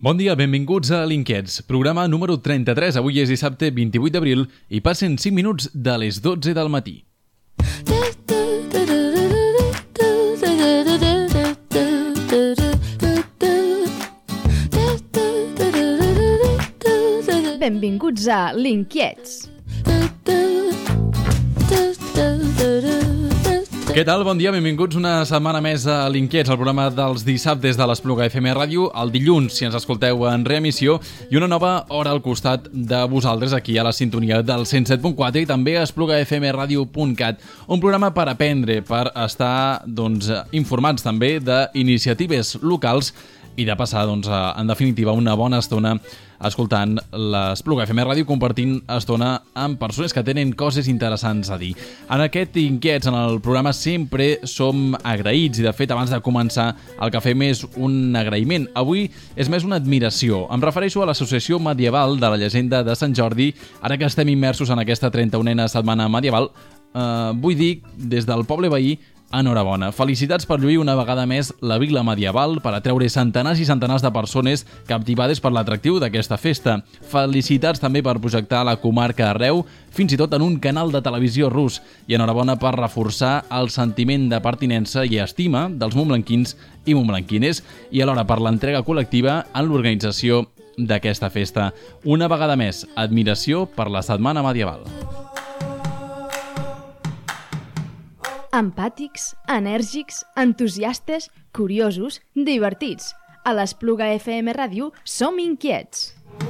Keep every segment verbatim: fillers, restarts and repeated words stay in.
Bon dia, benvinguts a l'Inquiets, programa número trenta-tres. Avui és dissabte vint-i-vuit d'abril i passen cinc minuts de les dotze del matí. Benvinguts a l'Inquiets. Què tal? Bon dia, benvinguts una setmana més a l'Inquiets, el programa dels dissabtes de l'Espluga F M Ràdio, el dilluns, si ens escolteu en reemissió, i una nova hora al costat de vosaltres aquí a la sintonia del cent set punt quatre i també a espluga f m radio punt cat. Un programa per aprendre, per estar doncs, informats també d'iniciatives locals i de passar, doncs, en definitiva, una bona estona escoltant l'Espluga F M Ràdio, compartint estona amb persones que tenen coses interessants a dir. En aquest Inquiets, en el programa, sempre som agraïts i, de fet, abans de començar, el que fem és un agraïment. Avui és més una admiració. Em refereixo a l'Associació Medieval de la Llegenda de Sant Jordi. Ara que estem immersos en aquesta trenta-unena setmana medieval, eh, vull dir, des del poble veí, enhorabona. Felicitats per lluir una vegada més la vila medieval, per atreure centenars i centenars de persones captivades per l'atractiu d'aquesta festa. Felicitats també per projectar la comarca arreu, fins i tot en un canal de televisió rus. I enhorabona per reforçar el sentiment de pertinença i estima dels montblanquins i montblanquines i alhora per l'entrega col·lectiva en l'organització d'aquesta festa. Una vegada més, admiració per la Setmana Medieval. Empàtics, enèrgics, entusiastes, curiosos, divertits. A l'Espluga F M Ràdio som inquiets.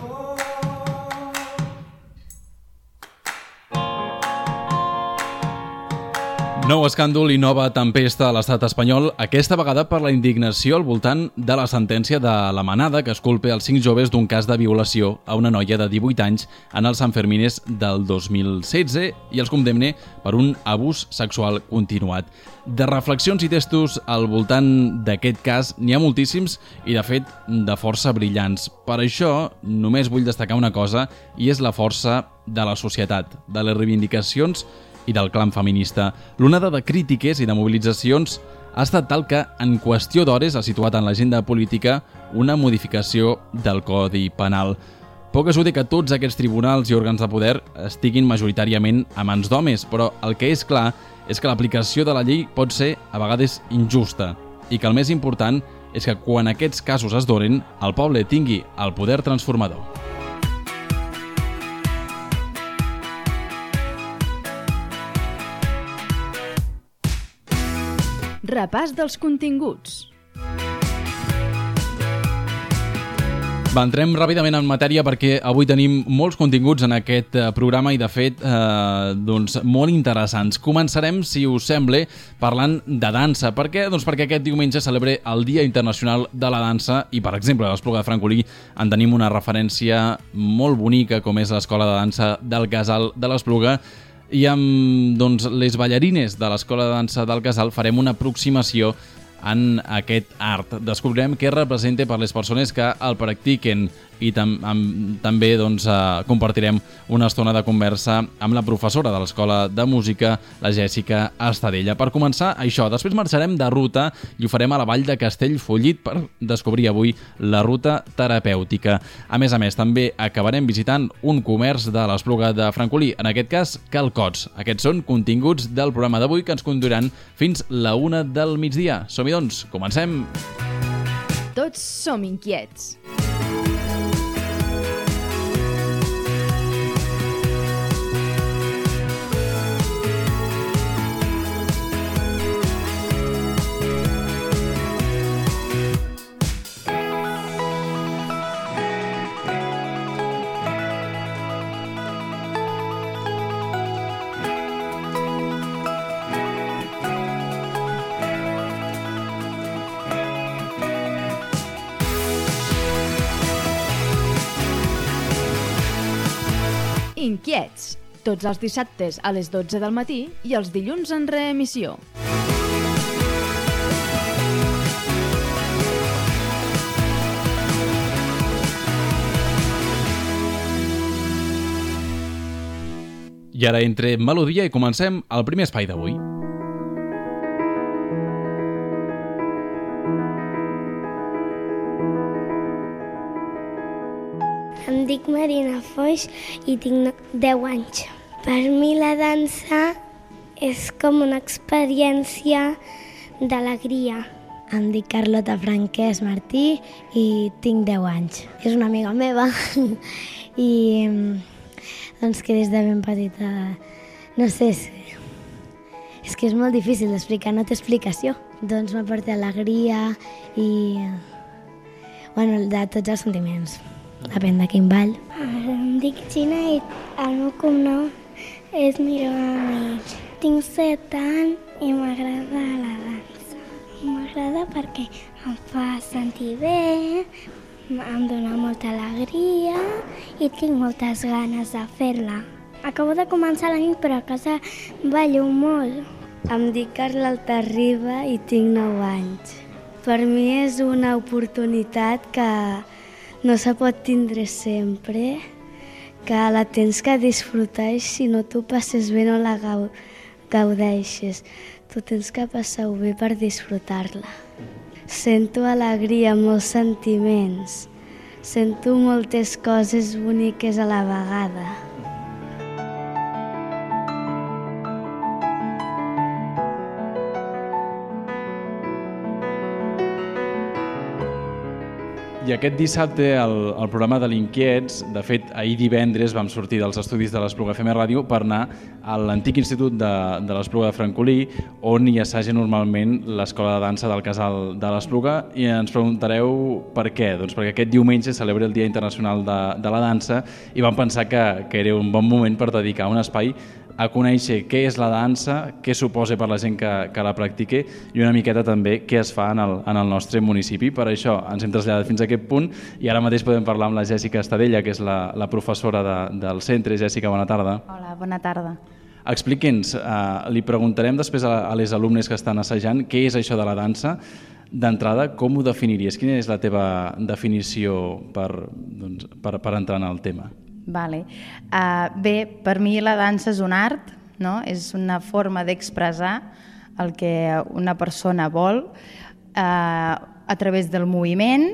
Nou escàndol i nova tempesta a l'estat espanyol, aquesta vegada per la indignació al voltant de la sentència de la Manada que es culpa els cinc joves d'un cas de violació a una noia de divuit anys en els Sanfermines del dos mil setze i els condemna per un abús sexual continuat. De reflexions i textos al voltant d'aquest cas n'hi ha moltíssims i, de fet, de força brillants. Per això només vull destacar una cosa i és la força de la societat, de les reivindicacions i del clam feminista. L'onada de crítiques i de mobilitzacions ha estat tal que en qüestió d'hores ha situat en l'agenda política una modificació del Codi Penal. Poc es que tots aquests tribunals i òrgans de poder estiguin majoritàriament a mans d'homes, però el que és clar és que l'aplicació de la llei pot ser a vegades injusta i que el més important és que quan aquests casos es donen, el poble tingui el poder transformador. Repàs dels continguts. Va, entrem ràpidament en matèria perquè avui tenim molts continguts en aquest programa i, de fet, eh, doncs, molt interessants. Començarem, si us sembla, parlant de dansa. Per què? Doncs perquè aquest diumenge celebra el Dia Internacional de la Dansa i, per exemple, a l'Espluga de Francolí en tenim una referència molt bonica com és l'Escola de Dansa del Casal de l'Espluga. I amb doncs, les ballarines de l'Escola de Dansa del Casal farem una aproximació en aquest art. Descobrirem què representa per les persones que el practiquen i tam amb, també doncs, eh, compartirem una estona de conversa amb la professora de l'Escola de Música, la Jèssica Estadella. Per començar, això. Després marxarem de ruta i ho farem a la vall de Castellfollit per descobrir avui la ruta terapèutica. A més a més, també acabarem visitant un comerç de l'Espluga de Francolí, en aquest cas Calcots. Aquests són continguts del programa d'avui que ens conduiran fins la una del migdia. Som-hi, doncs, comencem! Tots som inquiets. Inquiets, tots els dissabtes a les dotze del matí i els dilluns en reemissió. I ara entre melodia i comencem el primer espai d'avui. Em dic Marina Foix i tinc deu anys. Per mi la dansa és com una experiència d'alegria. Em dic Carlota Franquès Martí i tinc deu anys. És una amiga meva i doncs que des de ben petita, no sé, és, és que és molt difícil d'explicar, no té explicació. Doncs m'aporta alegria i, bueno, de tots els sentiments, depèn de quin ball. Em dic Gina i el meu cognom és Miró. Tinc set anys i m'agrada la dansa. M'agrada perquè em fa sentir bé, em dona molta alegria i tinc moltes ganes de fer-la. Acabo de començar la nit, però a casa ballo molt. Em dic Carla Altarriba i tinc nou anys. Per mi és una oportunitat que no se pot tindre sempre, que la tens que disfrutar i si no t'ho passes bé no la gaudeixes. Tu tens que passar-ho bé per disfrutar-la. Sento alegria, molts sentiments. Sento moltes coses boniques a la vegada. I aquest dissabte el, el programa de l'Inquiets, de fet ahir divendres vam sortir dels estudis de l'Espluga F M Ràdio per anar a l'antic institut de, de l'Espluga de Francolí, on hi assaja normalment l'escola de dansa del Casal de l'Espluga, i ens preguntareu per què. Doncs perquè aquest diumenge celebra el Dia Internacional de, de la Dansa i vam pensar que, que era un bon moment per dedicar un espai a conèixer què és la dansa, què suposa per la gent que, que la practique i una miqueta també què es fa en el, en el nostre municipi. Per això ens hem traslladat fins a aquest punt i ara mateix podem parlar amb la Jèssica Estadella, que és la, la professora de, del centre. Jèssica, bona tarda. Hola, bona tarda. Expliqui'ns, eh, li preguntarem després a, a les alumnes que estan assajant què és això de la dansa. D'entrada, com ho definiries? Quina és la teva definició per, doncs, per, per entrar en el tema? Vale. Uh, bé, per mi la dansa és un art, no? És una forma d'expressar el que una persona vol uh, a través del moviment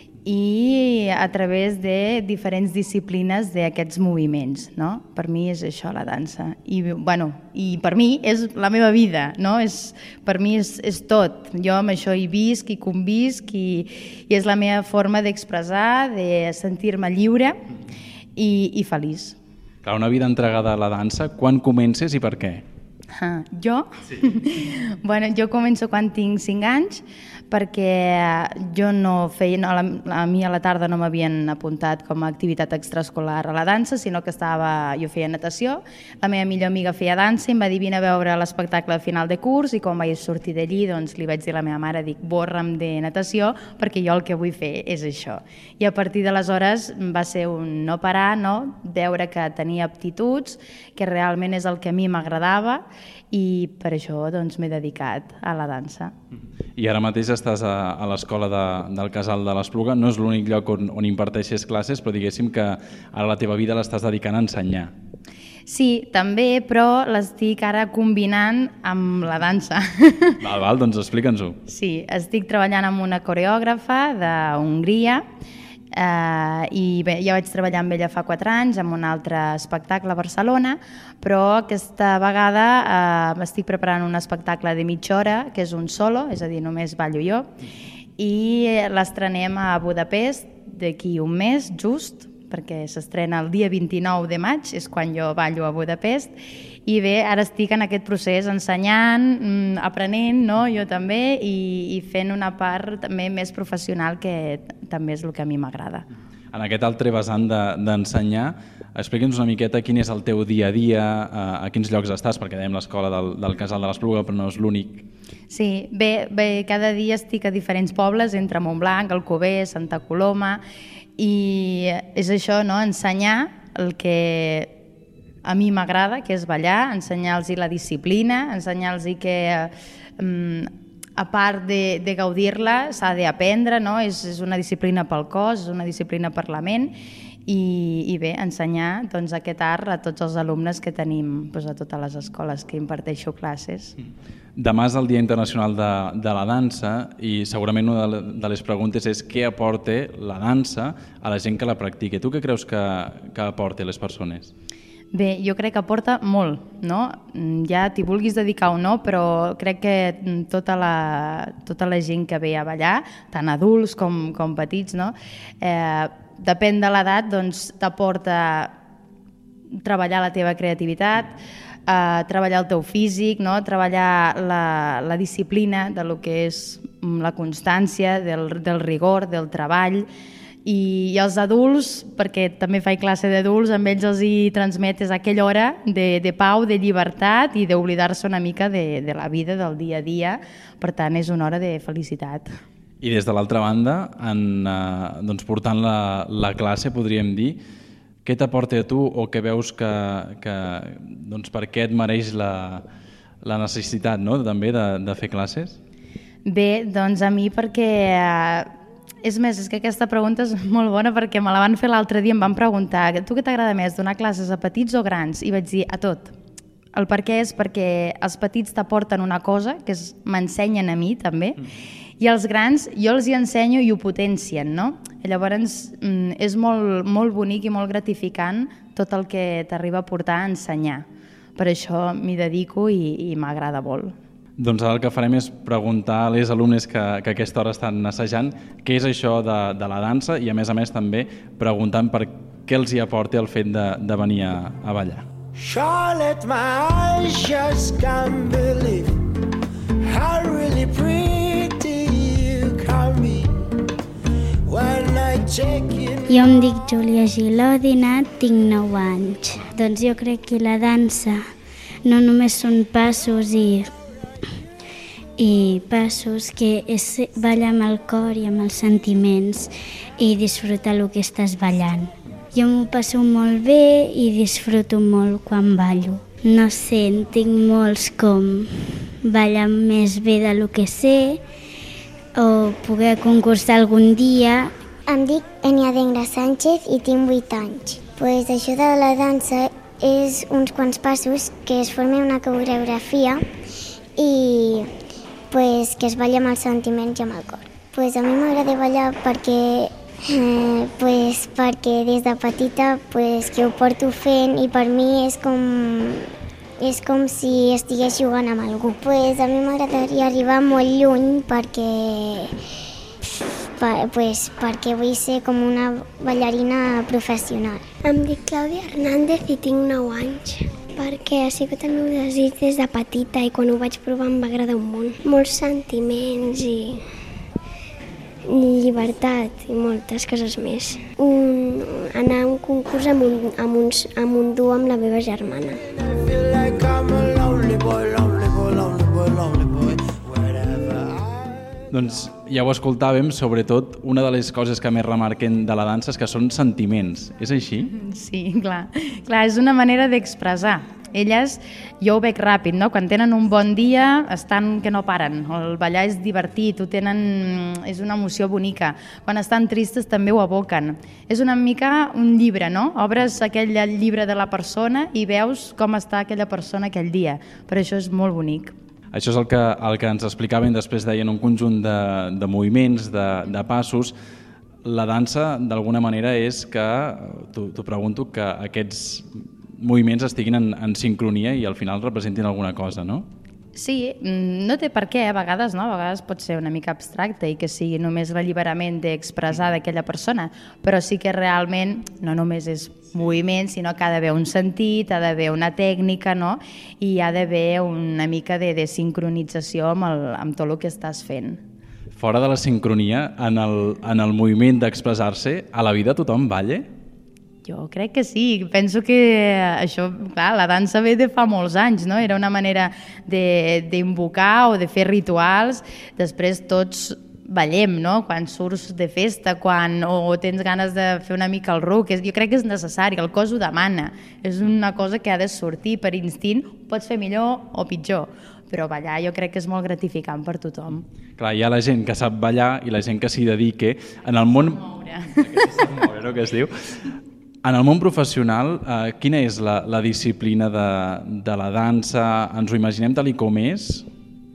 i a través de diferents disciplines d'aquests moviments, no? Per mi és això la dansa. I, bueno, i per mi és la meva vida, no? És, per mi és, és tot. Jo amb això hi visc i convisc i, i és la meva forma d'expressar, de sentir-me lliure i, i feliç. Clar, una vida entregada a la dansa, quan comences i per què? Ah, jo? Sí. Bueno, jo començo quan tinc cinc anys, perquè jo no feia, no, a, la, a mi a la tarda no m'havien apuntat com a activitat extraescolar a la dansa, sinó que estava, jo feia natació, la meva millor amiga feia dansa i em va dir vine a veure l'espectacle de final de curs i quan vaig sortir d'allí doncs li vaig dir a la meva mare, dic, borra'm de natació perquè jo el que vull fer és això. I a partir d'aleshores va ser un no parar, no? Veure que tenia aptituds, que realment és el que a mi m'agradava i per això doncs, m'he dedicat a la dansa. I ara mateix estàs a, a l'escola de, del Casal de l'Espluga. No és l'únic lloc on, on imparteixes classes, però diguéssim que ara la teva vida l'estàs dedicant a ensenyar. Sí, també, però l'estic ara combinant amb la dansa. Val, val, doncs explica'ns-ho. Sí, estic treballant amb una coreògrafa d'Hongria, Uh, i bé, ja vaig treballar amb ella fa quatre anys amb un altre espectacle a Barcelona, però aquesta vegada uh, m'estic preparant un espectacle de mitja hora que és un solo, és a dir, només ballo jo, i l'estrenem a Budapest d'aquí un mes just, perquè s'estrena el dia vint-i-nou de maig, és quan jo ballo a Budapest. I bé, ara estic en aquest procés ensenyant, aprenent, no? Jo també, i, i fent una part també més professional que també és el que a mi m'agrada. En aquest altre vessant d'ensenyar, de, explica'ns una miqueta quin és el teu dia a dia, a, a quins llocs estàs, perquè dèiem l'escola del, del Casal de l'Espluga, però no és l'únic. Sí, bé, bé, cada dia estic a diferents pobles, entre Montblanc, Alcover, Santa Coloma, i és això, no? Ensenyar el que a mi m'agrada, que és ballar, ensenyar-los la disciplina, ensenyar-los que eh, a part de, de gaudir-la s'ha d'aprendre, no? És, és una disciplina pel cos, és una disciplina per la ment i, i bé, ensenyar doncs, aquest art a tots els alumnes que tenim doncs, a totes les escoles que imparteixo classes. Demà és el Dia Internacional de, de la Dansa i segurament una de les preguntes és què aporta la dansa a la gent que la practica. Tu què creus que, que aporta a les persones? Bé, jo crec que aporta molt, no? Ja t'hi vulguis dedicar o no, però crec que tota la, tota la gent que ve a ballar, tant adults com, com petits, no? Eh, depèn de l'edat, doncs t'aporta treballar la teva creativitat, eh, treballar el teu físic, no? Treballar la, la disciplina de lo que és la constància, del, del rigor, del treball. I, i els adults, perquè també faig classe d'adults, amb ells els hi transmetes aquella hora de, de pau, de llibertat i d'oblidar-se una mica de, de la vida, del dia a dia. Per tant, és una hora de felicitat. I des de l'altra banda, en, eh, doncs portant la, la classe, podríem dir, què t'aporta a tu o què veus que, que doncs per què et mereix la, la necessitat, no?, també de, de fer classes? Bé, doncs a mi perquè... Eh, És més, és que aquesta pregunta és molt bona perquè me la van fer l'altre dia, em van preguntar tu què t'agrada més, donar classes a petits o grans? I vaig dir a tot. El per què és perquè els petits t'aporten una cosa, que m'ensenyen a mi també, i els grans jo els hi ensenyo i ho potencien, no? I llavors és molt, molt bonic i molt gratificant tot el que t'arriba a portar a ensenyar. Per això m'hi dedico i, i m'agrada molt. Doncs ara el que farem és preguntar a les alumnes que, que a aquesta hora estan assajant què és això de, de la dansa i a més a més també preguntant per què els hi aporta el fet de, de venir a, a ballar. Charlotte, my eyes just can't believe how really pretty you can be when I check in. Jo em dic Júlia Gilòdina, tinc nou anys. Doncs jo crec que la dansa no només són passos i i passos que és ballar amb el cor i amb els sentiments i disfrutar el que estàs ballant. Jo m'ho passo molt bé i disfruto molt quan ballo. No sé, en tinc molts com ballar més bé del que sé o poder concursar algun dia. Em dic Enia Dengra Sánchez i tinc vuit anys. Pues això de la dansa és uns quants passos que es formen una coreografia i pues, que es balla amb els sentiments i amb el cor. Pues, a mi m'agrada ballar perquè, eh, pues, perquè des de petita pues, que ho porto fent i per mi és com, és com si estigués jugant amb algú. Pues, a mi m'agradaria arribar molt lluny perquè, per, pues, perquè vull ser com una ballarina professional. Em dic Clàudia Hernández i tinc nou anys. Perquè ha sigut el meu desig des de petita i quan ho vaig provar em va agradar un munt. Molts sentiments i llibertat i moltes coses més. Un, anar a un concurs amb un, amb, uns, amb un duo amb la meva germana. Doncs ja ho escoltàvem, sobretot una de les coses que més remarquen de la dansa és que són sentiments. És així? Sí, clar. Clar, és una manera d'expressar. Elles, jo ho veig ràpid, no? Quan tenen un bon dia, estan que no paren. El ballar és divertit, ho tenen, és una emoció bonica. Quan estan tristes també ho aboquen. És una mica un llibre, no? Obres aquell llibre de la persona i veus com està aquella persona aquell dia. Per això és molt bonic. Això és el que, el que ens explicaven, després deien un conjunt de, de moviments, de, de passos. La dansa, d'alguna manera, és que, t'ho pregunto, que aquests moviments estiguin en, en sincronia i al final representin alguna cosa, no? Sí, no té per què, a vegades, no? A vegades pot ser una mica abstracte i que sigui només l'alliberament d'expressar d'aquella persona, però sí que realment no només és moviment, sinó que ha d'haver un sentit, ha d'haver una tècnica, no? I hi ha d'haver una mica de, de sincronització amb, el, amb tot el que estàs fent. Fora de la sincronia, en el, en el moviment d'expressar-se, a la vida tothom balla? Jo crec que sí, penso que això, clar, la dansa ve de fa molts anys, no? Era una manera d'invocar o de fer rituals, després tots ballem, no? Quan surts de festa, quan o tens ganes de fer una mica el ruc, jo crec que és necessari, el cos ho demana, és una cosa que ha de sortir per instint, pots fer millor o pitjor, però ballar jo crec que és molt gratificant per tothom. Clar, hi ha la gent que sap ballar i la gent que s'hi dedica. En el món... Moure. Moure, no? Que es diu. En el món professional, eh, quina és la, la disciplina de, de la dansa? Ens ho imaginem tal i com és?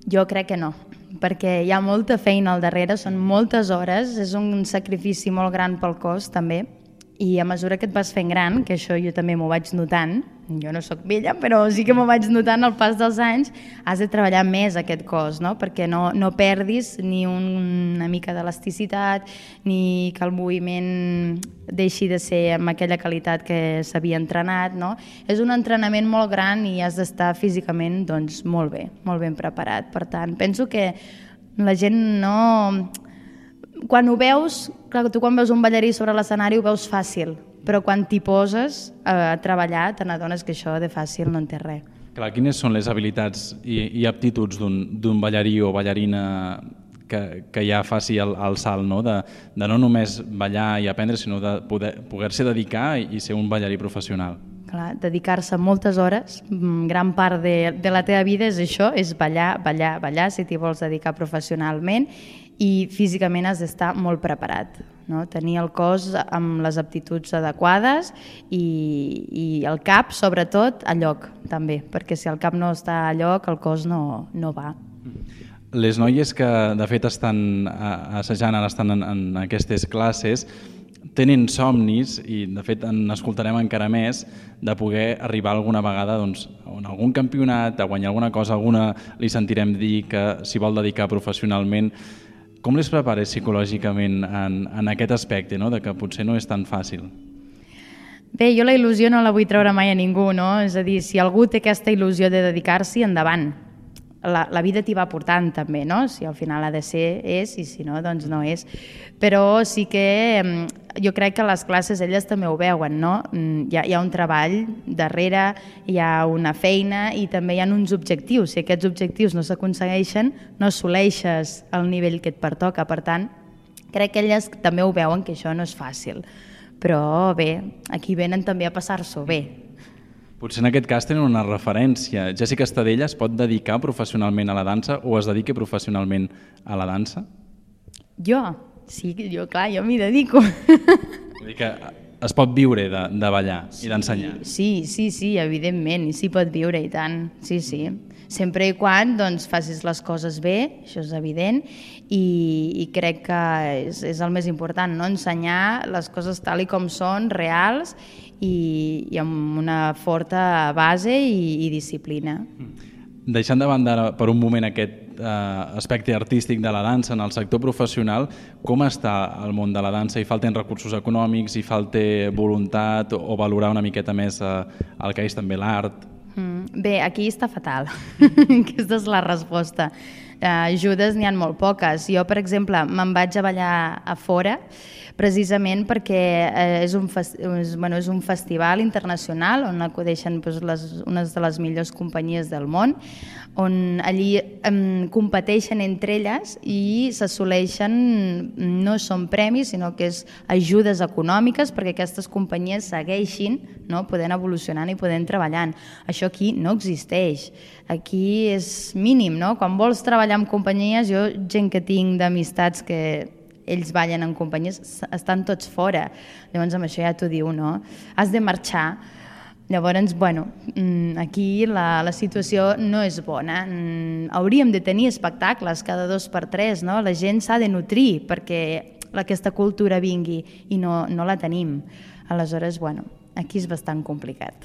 Jo crec que no, perquè hi ha molta feina al darrere, són moltes hores, és un sacrifici molt gran pel cos també, i a mesura que et vas fent gran, que això jo també m'ho vaig notant, jo no sóc vella, però sí que m'ho vaig notant al pas dels anys, has de treballar més aquest cos, no? Perquè no, no perdis ni un, una mica d'elasticitat, ni que el moviment deixi de ser amb aquella qualitat que s'havia entrenat, no? És un entrenament molt gran i has d'estar físicament doncs, molt bé, molt ben preparat. Per tant, penso que la gent no... Quan ho veus, clar, tu quan veus un ballarí sobre l'escenari ho veus fàcil, però quan t'hi poses a treballar te n'adones que això de fàcil no en té res. Clar, quines són les habilitats i, i aptituds d'un ballarí o ballarina que, que ja faci el, el salt, no? De, de no només ballar i aprendre, sinó de poder, poder-se dedicar i, i ser un ballarí professional? Clar, dedicar-se moltes hores, gran part de, de la teva vida és això, és ballar, ballar, ballar, si t'hi vols dedicar professionalment, i físicament has d'estar molt preparat, no? Tenir el cos amb les aptituds adequades i, i el cap, sobretot, a lloc, també, perquè si el cap no està a lloc, el cos no, no va. Les noies que, de fet, estan assajant, ara estan en, en aquestes classes, tenen somnis, i de fet en escoltarem encara més, de poder arribar alguna vegada doncs, en algun campionat, a guanyar alguna cosa, alguna li sentirem dir que s'hi vol dedicar professionalment. Com les prepares psicològicament en, en aquest aspecte, no? De que potser no és tan fàcil? Bé, jo la il·lusió no la vull treure mai a ningú, no? És a dir, si algú té aquesta il·lusió de dedicar-s'hi, endavant. La, la vida t'hi va portant també, no? Si al final ha de ser, és, i si no, doncs no és. Però sí que jo crec que les classes elles també ho veuen, no? Hi ha, hi ha un treball darrere, hi ha una feina i també hi ha uns objectius. Si aquests objectius no s'aconsegueixen, no assoleixes el nivell que et pertoca. Per tant, crec que elles també ho veuen, que això no és fàcil. Però bé, aquí venen també a passar-s'ho bé. Potser en aquest cas tenen una referència. Jessica Estadella es pot dedicar professionalment a la dansa o es dedica professionalment a la dansa? Jo? Sí, jo, clar, jo m'hi dedico. Vull dir que es pot viure de, de ballar sí, i d'ensenyar. Sí, sí, sí, evidentment, i s'hi pot viure, i tant, sí, sí. Sempre i quan doncs, facis les coses bé, això és evident, i, i crec que és, és el més important, no? Ensenyar les coses tal i com són, reals, i, i amb una forta base i, i disciplina. Deixant de banda per un moment aquest eh, aspecte artístic de la dansa en el sector professional, com està el món de la dansa? Hi falten recursos econòmics, hi falta voluntat o valorar una miqueta més eh, el que és també l'art? Mm, bé, aquí està fatal. Aquesta és la resposta. Eh, ajudes n'hi ha molt poques. Jo, per exemple, me'n vaig a ballar a fora precisament perquè eh, és, un fes, és, bueno, és un festival internacional on acudeixen doncs, les, unes de les millors companyies del món, on allí eh, competeixen entre elles i s'assoleixen, no són premis, sinó que és ajudes econòmiques perquè aquestes companyies segueixin, no, podent evolucionant i podent treballant. Això aquí no existeix. Aquí és mínim, no? Quan vols treballar amb companyies, jo, gent que tinc d'amistats que ells ballen en companyies, estan tots fora. Llavors amb això ja t'ho diu, no? Has de marxar. Llavors, bueno, aquí la, la situació no és bona. Hauríem de tenir espectacles cada dos per tres, no? La gent s'ha de nutrir perquè aquesta cultura vingui i no, no la tenim. Aleshores, bueno, aquí és bastant complicat.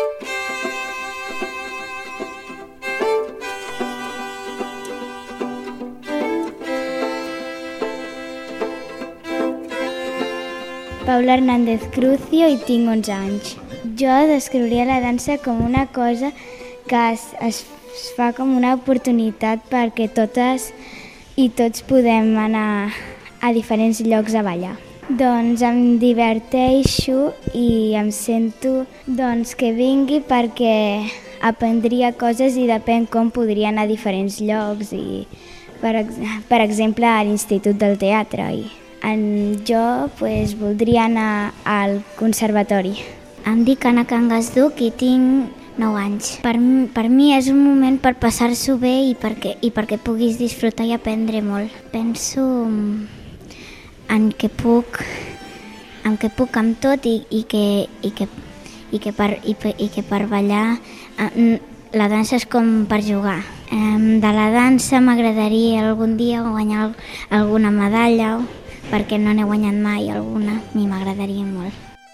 Paula Hernández Crucio i tinc onze anys. Jo descriuria la dansa com una cosa que es, es fa com una oportunitat perquè totes i tots podem anar a diferents llocs a ballar. Doncs em diverteixo i em sento doncs, que vingui perquè aprendria coses i depèn com podria anar a diferents llocs i per, ex per exemple a l'Institut del Teatre. I en jo pues, voldria anar al conservatori. Em dic Anna Cangasduc i tinc nou anys. Per, per mi és un moment per passar-s'ho bé i perquè, i perquè puguis disfrutar i aprendre molt. Penso en què puc, en què puc amb tot i, i, que, i, que, i, que per, i, i que per ballar la dansa és com per jugar. De la dansa m'agradaria algun dia guanyar alguna medalla, perquè no n'he guanyat mai alguna, i m'agradaria molt.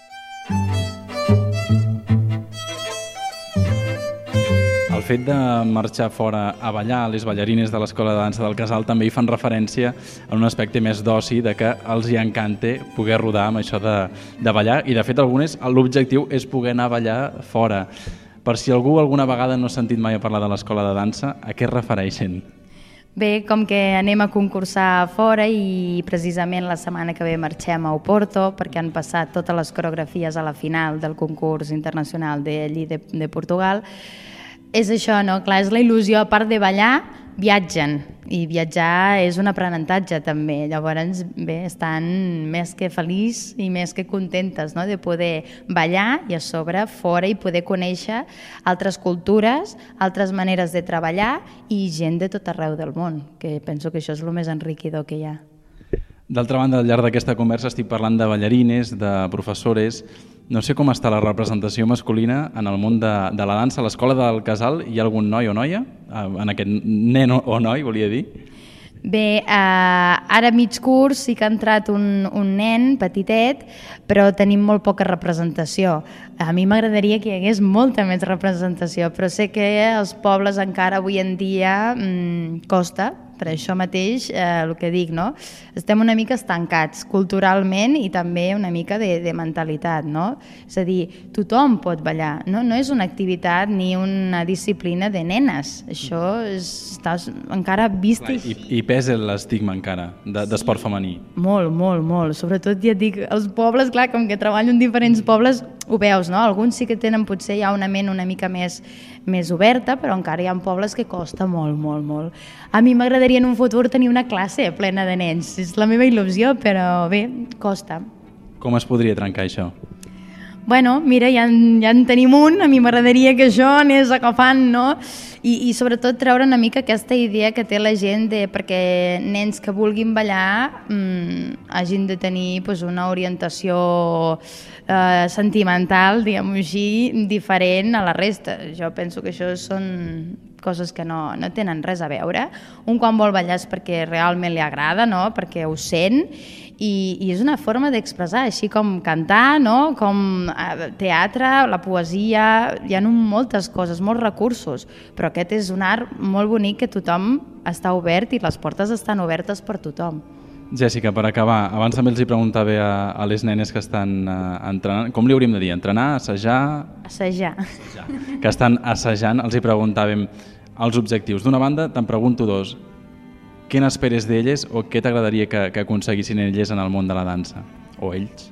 El fet de marxar fora a ballar, les ballarines de l'Escola de Dansa del Casal també hi fan referència a un aspecte més d'oci, de que els hi encanta poder rodar amb això de, de ballar, i de fet algunes l'objectiu és poder anar a ballar fora. Per si algú alguna vegada no ha sentit mai a parlar de l'Escola de Dansa, a què es refereixen? Bé, com que anem a concursar fora i precisament la setmana que ve marxem a Oporto perquè han passat totes les coreografies a la final del concurs internacional d'allí de, de Portugal, és això, no? Clar, és la il·lusió, a part de ballar, viatgen, i viatjar és un aprenentatge també. Llavors, bé, estan més que feliços i més que contentes, no?, de poder ballar i a sobre fora i poder conèixer altres cultures, altres maneres de treballar i gent de tot arreu del món, que penso que això és el més enriquidor que hi ha. D'altra banda, al llarg d'aquesta conversa estic parlant de ballarines, de professores. No sé com està la representació masculina en el món de, de la dansa. A l'Escola del Casal hi ha algun noi o noia? En aquest nen o noi, volia dir? Bé, eh, ara mig curs sí que ha entrat un, un nen petitet, però tenim molt poca representació. A mi m'agradaria que hi hagués molta més representació, però sé que als pobles encara avui en dia mmm, costa. Per això mateix, eh, el que dic, no? Estem una mica estancats culturalment i també una mica de, de mentalitat, no? És a dir, tothom pot ballar, no? No és una activitat ni una disciplina de nenes, això és, està encara vist... Clar, i, i pesa l'estigma encara d'esport femení. Molt, molt, molt. Sobretot, ja et dic, els pobles, clar, com que treballo en diferents pobles, ho veus, no? Alguns sí que tenen potser ja una ment una mica més, més oberta, però encara hi ha pobles que costa molt, molt, molt. A mi m'agradaria en un futur tenir una classe plena de nens. És la meva il·lusió, però bé, costa. Com es podria trencar això? Bueno, mira, ja en, ja en tenim un, a mi m'agradaria que això anés agafant, no? I, i sobretot treure una mica aquesta idea que té la gent de perquè nens que vulguin ballar mmm, hagin de tenir pues, una orientació eh, sentimental, diguem-ho així, diferent a la resta. Jo penso que això són coses que no, no tenen res a veure. Un quan vol ballar és perquè realment li agrada, no? Perquè ho sent, i, i és una forma d'expressar, així com cantar, no? Com teatre, la poesia, hi ha moltes coses, molts recursos, però aquest és un art molt bonic que tothom està obert i les portes estan obertes per tothom. Jèssica, per acabar, abans també els hi preguntava a, a les nenes que estan uh, entrenant, com li hauríem de dir, entrenar, assajar... Assajar. assajar. Que estan assajant, els hi preguntàvem els objectius. D'una banda, te'n pregunto dos, què n'esperes d'elles o què t'agradaria que, que aconseguissin elles en el món de la dansa, o ells?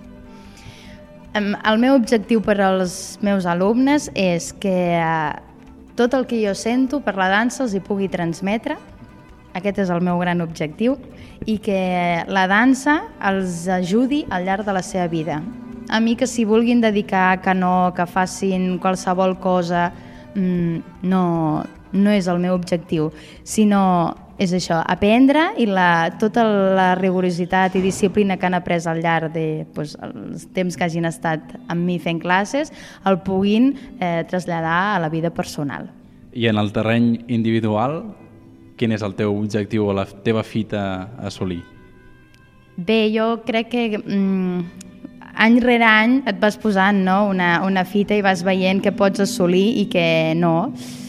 El meu objectiu per als meus alumnes és que uh, tot el que jo sento per la dansa els hi pugui transmetre. Aquest és el meu gran objectiu, i que la dansa els ajudi al llarg de la seva vida. A mi que s'hi vulguin dedicar, que no, que facin qualsevol cosa, no, no és el meu objectiu, sinó és això, aprendre i la, tota la rigorositat i disciplina que han après al llarg de doncs, els temps que hagin estat amb mi fent classes, el puguin eh, traslladar a la vida personal. I en el terreny individual, quin és el teu objectiu o la teva fita a assolir? Bé, jo crec que mm, any rere any et vas posant, no? una, una fita i vas veient què pots assolir i què no.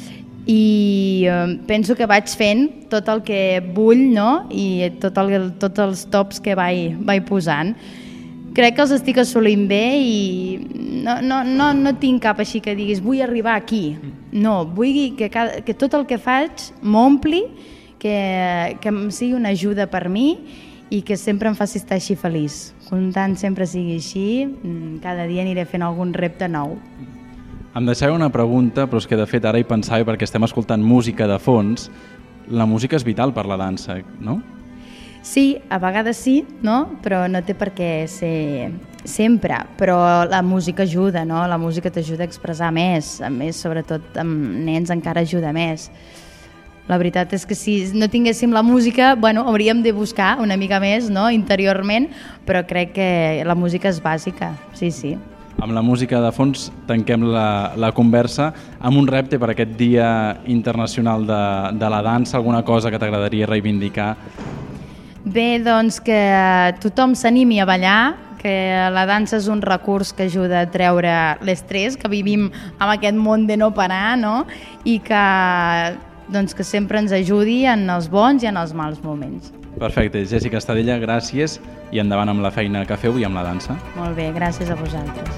I eh, penso que vaig fent tot el que vull, no? I tot el, tots els tops que vaig, vaig posant. Crec que els estic assolint bé i no, no, no, no tinc cap així que diguis vull arribar aquí. No, vull que, cada, que tot el que faig m'ompli, que, que em sigui una ajuda per mi i que sempre em faci estar així feliç. Comptant sempre sigui així, cada dia aniré fent algun repte nou. Em deixava una pregunta, però és que de fet ara hi pensava perquè estem escoltant música de fons. La música és vital per la dansa, no? Sí, a vegades sí, no? Però no té per què ser sempre, però la música ajuda, no? La música t'ajuda a expressar més, a més, sobretot amb nens encara ajuda més. La veritat és que si no tinguéssim la música, bueno, hauríem de buscar una mica més, no? Interiorment, però crec que la música és bàsica, sí, sí. amb la música de fons tanquem la, la conversa amb un repte per aquest Dia Internacional de, de la Dansa, alguna cosa que t'agradaria reivindicar? Bé, doncs que tothom s'animi a ballar, que la dansa és un recurs que ajuda a treure l'estrès, que vivim en aquest món de no parar, no? I que, doncs, que sempre ens ajudi en els bons i en els mals moments. Perfecte. Jèssica Estadella, gràcies i endavant amb la feina que feu i amb la dansa. Molt bé, gràcies a vosaltres.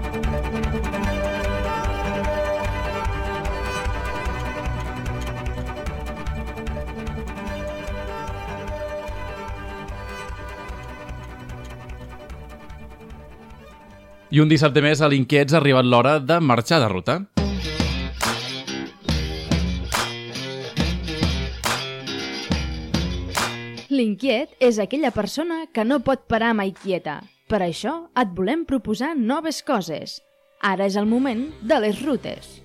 I un dissabte més a l'Inquiets ha arribat l'hora de marxar de ruta. L'inquiet és aquella persona que no pot parar mai quieta. Per això et volem proposar noves coses. Ara és el moment de les rutes.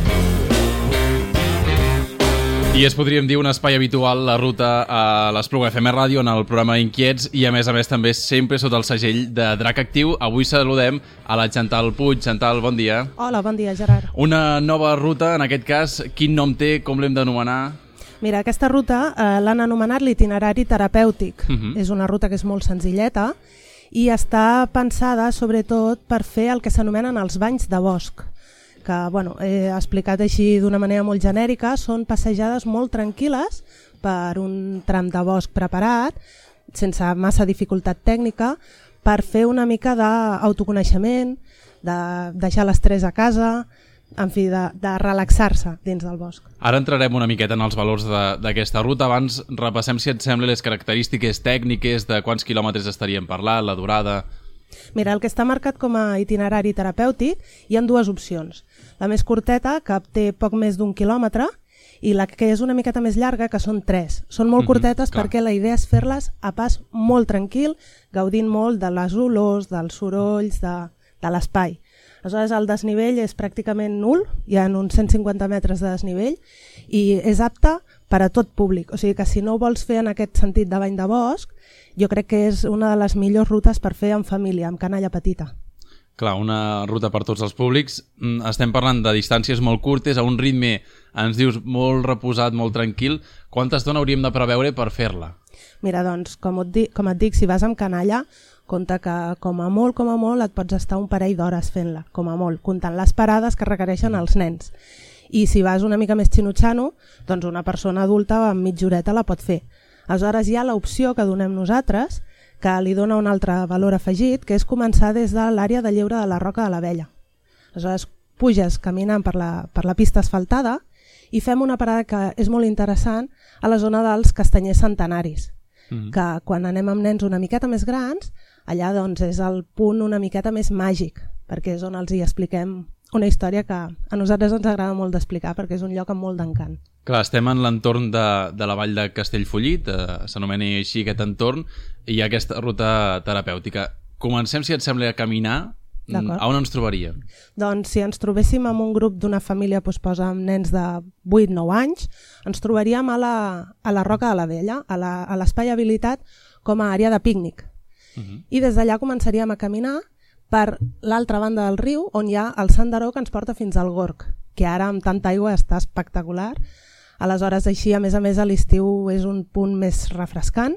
I és, podríem dir, un espai habitual, la ruta a l'Espluga F M Ràdio en el programa Inquiets i, a més a més, també sempre sota el segell de Drac Actiu. Avui saludem a la Chantal Puig. Chantal, bon dia. Hola, bon dia, Gerard. Una nova ruta, en aquest cas, quin nom té, com l'hem d'anomenar? Mira, aquesta ruta eh, l'han anomenat l'itinerari terapèutic. Uh-huh. És una ruta que és molt senzilleta i està pensada, sobretot, per fer el que s'anomenen els banys de bosc, que, bueno, he explicat així d'una manera molt genèrica, són passejades molt tranquil·les per un tram de bosc preparat, sense massa dificultat tècnica, per fer una mica d'autoconeixement, de deixar l'estrès a casa, en fi, de, de relaxar-se dins del bosc. Ara entrarem una miqueta en els valors d'aquesta ruta. Abans repassem, si et sembla, les característiques tècniques de quants quilòmetres estaríem parlant, la durada... Mira, el que està marcat com a itinerari terapèutic hi ha dues opcions. La més curteta, que té poc més d'un quilòmetre, i la que és una miqueta més llarga, que són tres. Són molt curtetes, mm-hmm, perquè la idea és fer-les a pas molt tranquil, gaudint molt de les olors, dels sorolls, de, de l'espai. Aleshores, el desnivell és pràcticament nul, hi ha uns cent cinquanta metres de desnivell, i és apte per a tot públic. O sigui que si no ho vols fer en aquest sentit de bany de bosc, jo crec que és una de les millors rutes per fer en família, amb canalla petita. Clar, una ruta per tots els públics. Estem parlant de distàncies molt curtes, a un ritme, ens dius, molt reposat, molt tranquil. Quanta estona hauríem de preveure per fer-la? Mira, doncs, com et, dic, com et dic, si vas amb canalla, compta que com a molt, com a molt, et pots estar un parell d'hores fent-la, com a molt, comptant les parades que requereixen els nens. I si vas una mica més xinutxano, doncs una persona adulta amb mitja horeta la pot fer. Aleshores hi ha l'opció que donem nosaltres, que li dona un altre valor afegit, que és començar des de l'àrea de lleure de la Roca de l'Abella. Aleshores puges caminant per la, per la pista asfaltada i fem una parada que és molt interessant a la zona dels castanyers centenaris, mm-hmm, que quan anem amb nens una miqueta més grans, allà doncs és el punt una miqueta més màgic, perquè és on els hi expliquem una història que a nosaltres ens agrada molt d'explicar perquè és un lloc amb molt d'encant. Clar, estem en l'entorn de, de la vall de Castellfollit, eh, s'anomena així aquest entorn, i hi ha aquesta ruta terapèutica. Comencem, si et sembla, a caminar. A on ens trobaríem? Doncs si ens trobéssim amb un grup d'una família, doncs posa amb nens de vuit nou anys, ens trobaríem a la, a la Roca de l'Abella, a l'espai habilitat com a àrea de pícnic. Uh-huh. I des d'allà començaríem a caminar per l'altra banda del riu, on hi ha el senderó que ens porta fins al Gorg, que ara amb tanta aigua està espectacular. Aleshores, així, a més a més, a l'estiu és un punt més refrescant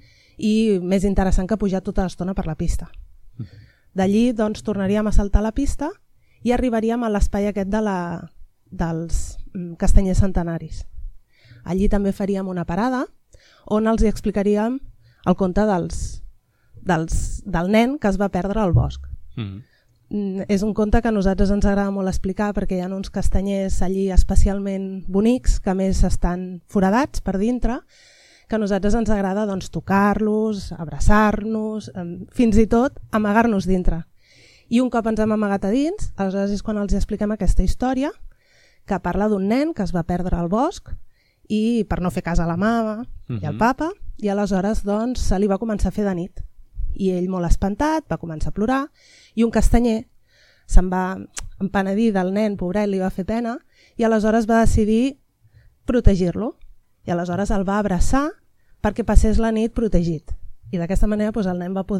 i més interessant que pujar tota l'estona per la pista. D'allí, doncs, tornaríem a saltar la pista i arribaríem a l'espai aquest de la, dels castanyers centenaris. Allí també faríem una parada on els explicaríem el conte dels, dels, del nen que es va perdre al bosc. Mm. És un conte que a nosaltres ens agrada molt explicar perquè hi ha uns castanyers allí especialment bonics que a més estan foradats per dintre, que a nosaltres ens agrada doncs, tocar-los, abraçar-nos, fins i tot amagar-nos dintre. I un cop ens hem amagat a dins, aleshores és quan els expliquem aquesta història que parla d'un nen que es va perdre al bosc i per no fer cas a la mama uh-huh. i al papa, i aleshores doncs, se li va començar a fer de nit. I ell, molt espantat, va començar a plorar, i un castanyer se'n va empenedir del nen, pobret, li va fer pena, i aleshores va decidir protegir-lo. I aleshores el va abraçar perquè passés la nit protegit. I d'aquesta manera doncs, el nen va poder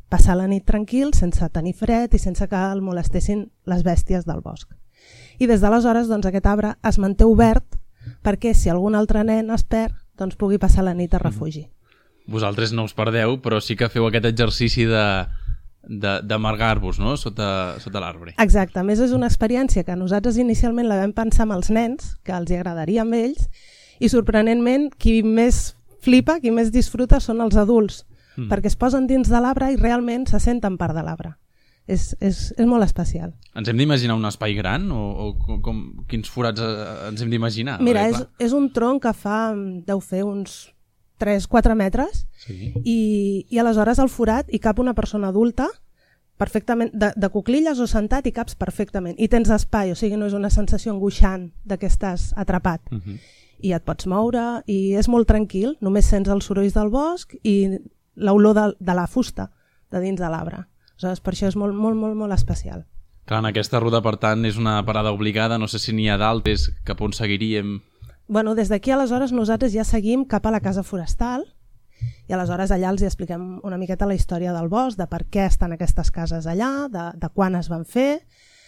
passar la nit tranquil, sense tenir fred i sense que el molestessin les bèsties del bosc. I des d'aleshores doncs, aquest arbre es manté obert perquè si algun altre nen es perd, doncs pugui passar la nit a refugi. Vosaltres no us perdeu, però sí que feu aquest exercici de d'amargar-vos, no?, sota, sota l'arbre. Exacte, a més és una experiència que nosaltres inicialment la vam pensar amb els nens, que els agradaria amb ells, i sorprenentment qui més flipa, qui més disfruta són els adults, mm. perquè es posen dins de l'arbre i realment se senten part de l'arbre. És, és, és molt especial. Ens hem d'imaginar un espai gran o, o com, quins forats ens hem d'imaginar? Mira, és, és un tronc que fa, deu fer uns tres quatre metres, sí. i, i aleshores al forat hi cap una persona adulta perfectament, de, de cuclilles o sentat, hi caps perfectament i tens espai, o sigui no és una sensació angoixant de que estàs atrapat. Uh -huh. I et pots moure i és molt tranquil, només sents els sorolls del bosc i l'olor de, de la fusta de dins de l'arbre. Aleshores, per això és molt, molt, molt, molt especial. Clar, en aquesta ruta, per tant, és una parada obligada, no sé si n'hi ha d'altres, cap on seguiríem. Bueno, des d'aquí aleshores nosaltres ja seguim cap a la casa forestal i aleshores allà els expliquem una miqueta la història del bosc, de per què estan aquestes cases allà, de, de quan es van fer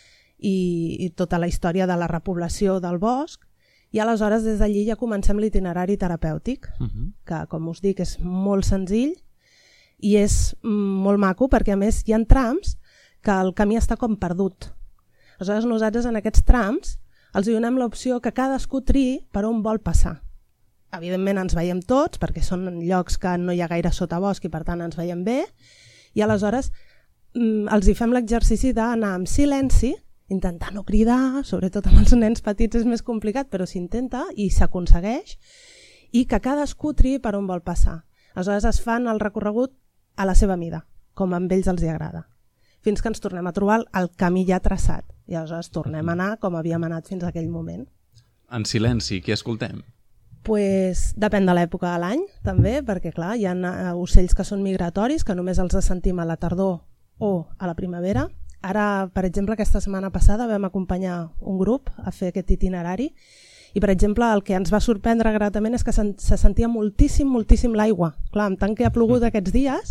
i, i tota la història de la repoblació del bosc i aleshores des d'allí ja comencem l'itinerari terapèutic, uh-huh. que com us dic és molt senzill i és molt maco perquè a més hi ha trams que el camí està com perdut. Aleshores nosaltres en aquests trams els donem l'opció que cadascú triï per on vol passar. Evidentment ens veiem tots perquè són llocs que no hi ha gaire sotabosc i per tant ens veiem bé i aleshores els hi fem l'exercici d'anar amb silenci, intentar no cridar, sobretot amb els nens petits és més complicat però s'intenta i s'aconsegueix i que cadascú triï per on vol passar. Aleshores es fan el recorregut a la seva mida, com a ells els hi agrada, fins que ens tornem a trobar el camí ja traçat i aleshores tornem a anar com havíem anat fins a aquell moment. En silenci, què escoltem? Pues, depèn de l'època de l'any també, perquè clar, hi ha ocells que són migratoris que només els sentim a la tardor o a la primavera. Ara, per exemple, aquesta setmana passada vam acompanyar un grup a fer aquest itinerari i, per exemple, el que ens va sorprendre gratament és que se sentia moltíssim, moltíssim l'aigua. Clar, amb tant que ha plogut aquests dies,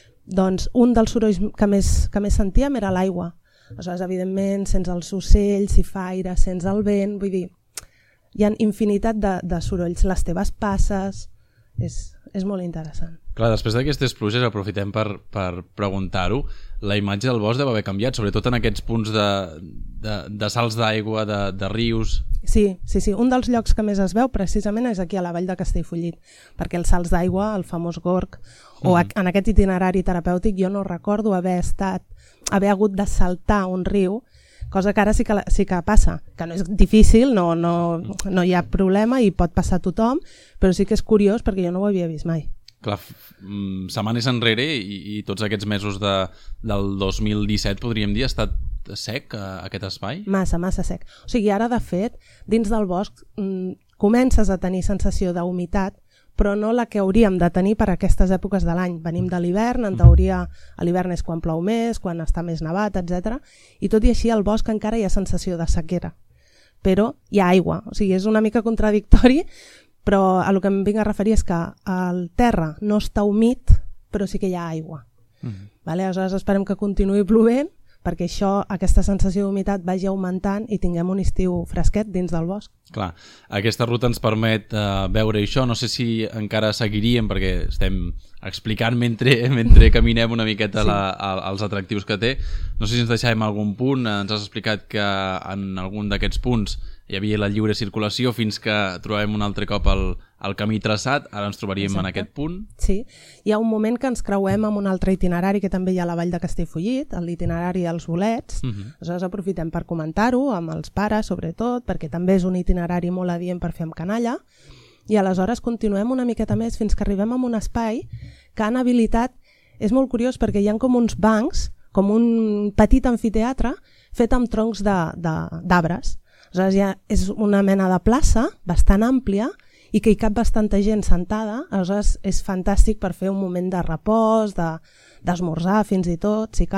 doncs un dels sorolls que més, que més sentíem era l'aigua. Aleshores, evidentment, sents els ocells, si fa aire, sents el vent, vull dir, hi ha infinitat de, de sorolls, les teves passes, és, és molt interessant. Clar, després d'aquestes pluges aprofitem per, per preguntar-ho, la imatge del bosc deu haver canviat, sobretot en aquests punts de, de, de salts d'aigua, de, de rius. Sí, sí, sí, un dels llocs que més es veu precisament és aquí a la vall de Castellfollit, perquè els salts d'aigua, el famós Gorg, o mm. en aquest itinerari terapèutic jo no recordo haver estat, haver hagut de saltar un riu, cosa que ara sí que, sí que passa, que no és difícil, no, no, no hi ha problema i pot passar a tothom, però sí que és curiós perquè jo no ho havia vist mai. Clar, setmanes enrere i, i tots aquests mesos de, del dos mil disset podríem dir ha estat sec aquest espai? Massa, massa sec. O sigui, ara de fet, dins del bosc mm, comences a tenir sensació d'humitat, però no la que hauríem de tenir per a aquestes èpoques de l'any. Venim de l'hivern, en teoria a l'hivern és quan plou més, quan està més nevat, etcètera. I tot i així al bosc encara hi ha sensació de sequera, però hi ha aigua. O sigui, és una mica contradictori, però a lo que em vinc a referir és que el terra no està humit, però sí que hi ha aigua. Mm-hmm. Vale? Aleshores esperem que continuï plovent perquè això, aquesta sensació d'humitat vagi augmentant i tinguem un estiu fresquet dins del bosc. Clar, aquesta ruta ens permet uh, veure això, no sé si encara seguiríem perquè estem explicant mentre, mentre caminem una miqueta sí. la, a, els atractius que té, no sé si ens deixàvem algun punt, ens has explicat que en algun d'aquests punts hi havia la lliure circulació fins que trobem un altre cop el, el camí traçat, ara ens trobaríem Exacte. En aquest punt. Sí, hi ha un moment que ens creuem amb un altre itinerari que també hi ha a la vall de Castellfollit, l'itinerari dels bolets, uh-huh. Aleshores aprofitem per comentar-ho amb els pares sobretot, perquè també és un itinerari molt adient per fer amb canalla, i aleshores continuem una miqueta més fins que arribem a un espai que han habilitat, és molt curiós perquè hi ha com uns bancs, com un petit amfiteatre fet amb troncs d'arbres. Aleshores ja és una mena de plaça bastant àmplia i que hi cap bastanta gent sentada, aleshores és fantàstic per fer un moment de repòs, de, d'esmorzar fins i tot, si cal,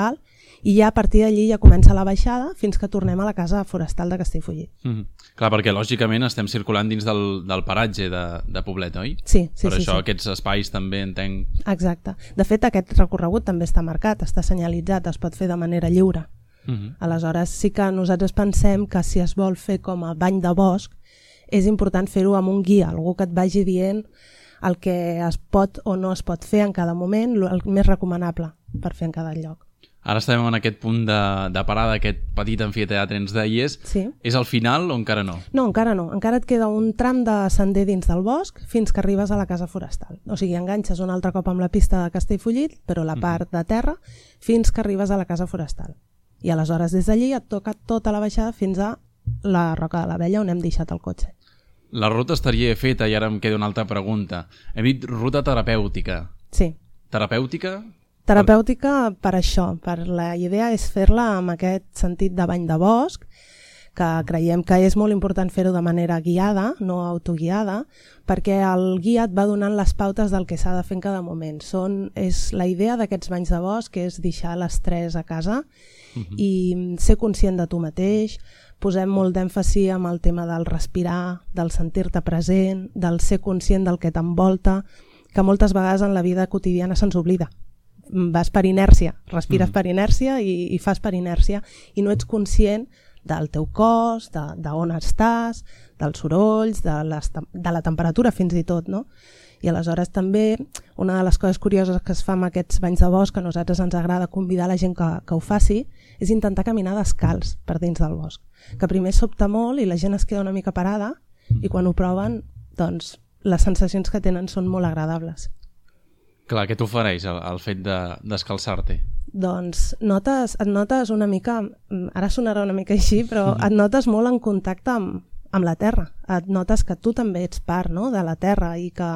i ja a partir d'allí ja comença la baixada fins que tornem a la casa forestal de Castellfollit. Mm-hmm. Clar, perquè lògicament estem circulant dins del, del paratge de, de Poblet, oi? Sí, sí, per sí. això sí. aquests espais també entenc... Exacte. De fet, aquest recorregut també està marcat, està senyalitzat, es pot fer de manera lliure. Mm-hmm. Aleshores, sí que nosaltres pensem que si es vol fer com a bany de bosc, és important fer-ho amb un guia, algú que et vagi dient el que es pot o no es pot fer en cada moment, el més recomanable per fer en cada lloc. Ara estem en aquest punt de, de parada, aquest petit amfiteatre, ens deies. Sí. És al final o encara no? No, encara no. Encara et queda un tram de sender dins del bosc fins que arribes a la casa forestal. O sigui, enganxes un altre cop amb la pista de Castellfollit, però la part de terra, fins que arribes a la casa forestal. I aleshores des d'allí et toca tota la baixada fins a la Roca de l'Abella on hem deixat el cotxe. La ruta estaria feta i ara em queda una altra pregunta. Hem dit ruta terapèutica. Sí. Terapèutica? Terapèutica per això, per la idea és fer-la amb aquest sentit de bany de bosc, que creiem que és molt important fer-ho de manera guiada, no autoguiada, perquè el guia et va donant les pautes del que s'ha de fer en cada moment. Són, és, la idea d'aquests banys de bosc és deixar l'estrès a casa uh-huh. i ser conscient de tu mateix. Posem molt d'èmfasi amb el tema del respirar, del sentir-te present, del ser conscient del que t'envolta, que moltes vegades en la vida quotidiana se'ns oblida. Vas per inèrcia, respires mm. per inèrcia i, i fas per inèrcia i no ets conscient del teu cos, d'on estàs, dels sorolls, de, les, de la temperatura fins i tot, no? I aleshores també una de les coses curioses que es fa amb aquests banys de bosc, que a nosaltres ens agrada convidar la gent que, que ho faci, és intentar caminar descalç per dins del bosc. Que primer sobta molt i la gent es queda una mica parada i quan ho proven, doncs les sensacions que tenen són molt agradables. Clar, què t'ofereix el, el fet de descalçar-te? Doncs notes, et notes una mica, ara sonarà una mica així, però et notes molt en contacte amb, amb la terra. Et notes que tu també ets part, no?, de la terra i que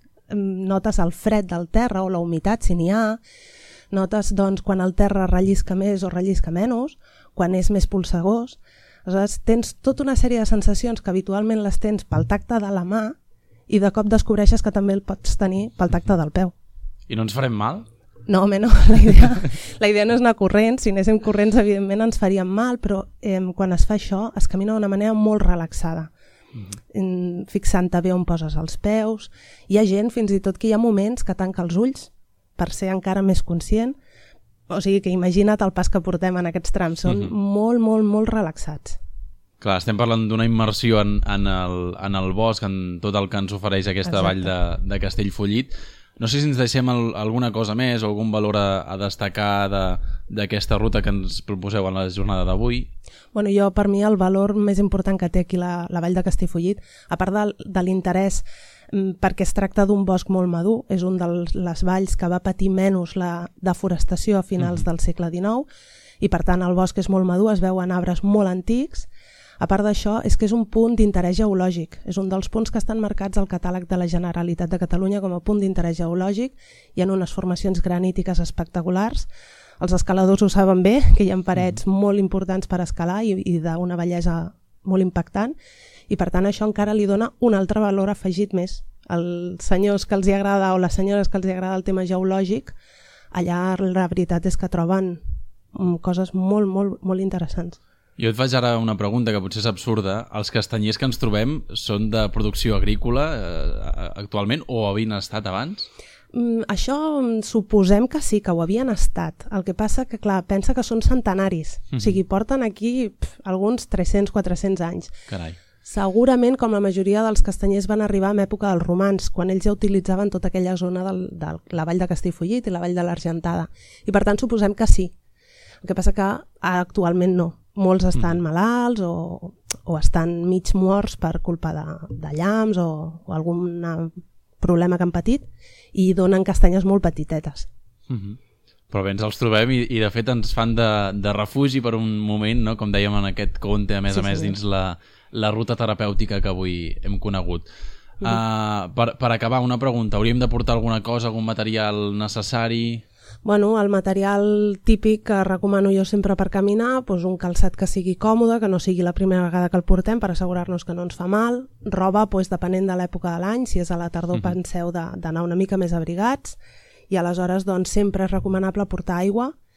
notes el fred del terra o la humitat, si n'hi ha. Notes doncs, quan el terra rellisca més o rellisca menys, quan és més polsegós. Aleshores, tens tota una sèrie de sensacions que habitualment les tens pel tacte de la mà i de cop descobreixes que també el pots tenir pel tacte del peu. I no ens farem mal? No, home, no. La idea, la idea no és anar corrents. Si anéssim corrents, evidentment ens faríem mal, però eh, quan es fa això es camina d'una manera molt relaxada. Mm-hmm. Fixant-te bé on poses els peus. Hi ha gent, fins i tot, que hi ha moments que tanca els ulls per ser encara més conscient. O sigui que imagina't el pas que portem en aquests trams. Són mm-hmm. molt, molt, molt relaxats. Clar, estem parlant d'una immersió en, en, el, en el bosc, en tot el que ens ofereix aquesta Exacte. Vall de, de Castellfollit. No sé si ens deixem el, alguna cosa més o algun valor a, a destacar d'aquesta de, ruta que ens proposeu en la jornada d'avui. Bueno, jo, per mi, el valor més important que té aquí la, la Vall de Castellfollit, a part de, de l'interès perquè es tracta d'un bosc molt madur, és un de les valls que va patir menys la deforestació a finals mm. del segle dinou, i per tant el bosc és molt madur, es veuen arbres molt antics. A part d'això, és que és un punt d'interès geològic. És un dels punts que estan marcats al catàleg de la Generalitat de Catalunya com a punt d'interès geològic. Hi ha unes formacions granítiques espectaculars. Els escaladors ho saben bé, que hi ha parets molt importants per escalar i, i d'una bellesa molt impactant. I per tant això encara li dona un altre valor afegit més. Els senyors que els hi agrada o les senyores que els hi agrada el tema geològic, allà la veritat és que troben coses molt, molt, molt interessants. Jo et faig ara una pregunta que potser és absurda. Els castanyers que ens trobem són de producció agrícola eh, actualment o havien estat abans? Mm, això suposem que sí, que ho havien estat. El que passa que, clar, pensa que són centenaris. Mm-hmm. O sigui, porten aquí pf, alguns tres-cents a quatre-cents anys. Carai. Segurament, com la majoria dels castanyers van arribar en època dels romans, quan ells ja utilitzaven tota aquella zona de la vall de Castellfollit i la vall de l'Argentada. I per tant suposem que sí. El que passa que actualment no. Molts estan malalts o, o estan mig morts per culpa de, de llamps o, o algun problema que han patit i donen castanyes molt petitetes. Mm-hmm. Però bé, ens els trobem i, i de fet ens fan de, de refugi per un moment, no? Com dèiem en aquest conte, a més sí, a més sí. dins la, la ruta terapèutica que avui hem conegut. Mm-hmm. uh, per, per acabar, una pregunta. Hauríem de portar alguna cosa, algun material necessari? Bueno, el material típic que recomano jo sempre per caminar, doncs un calçat que sigui còmode, que no sigui la primera vegada que el portem per assegurar-nos que no ens fa mal, roba, doncs, depenent de l'època de l'any, si és a la tardor mm-hmm. penseu d'anar una mica més abrigats, i aleshores doncs, sempre és recomanable portar aigua